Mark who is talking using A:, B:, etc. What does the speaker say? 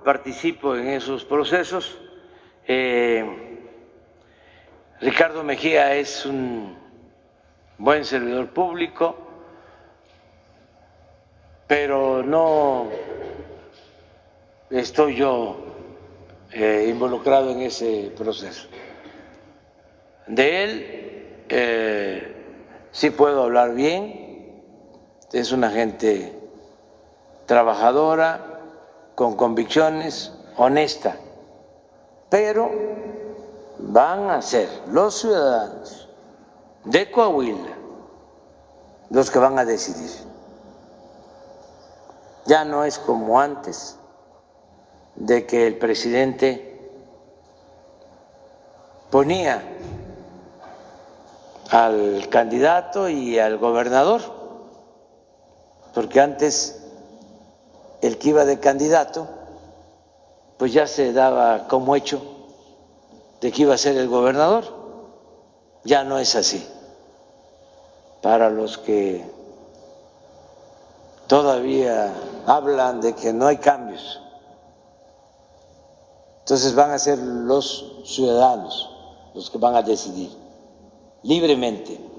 A: participo en esos procesos. Ricardo Mejía es un buen servidor público, pero no estoy yo involucrado en ese proceso. De él sí puedo hablar bien, es una gente trabajadora, con convicciones, honesta, pero van a ser los ciudadanos de Coahuila los que van a decidir. Ya no es como antes, de que el presidente ponía al candidato y al gobernador, porque antes el que iba de candidato pues ya se daba como hecho de que iba a ser el gobernador. Ya no es así. Para los que todavía hablan de que no hay cambios, entonces van a ser los ciudadanos los que van a decidir libremente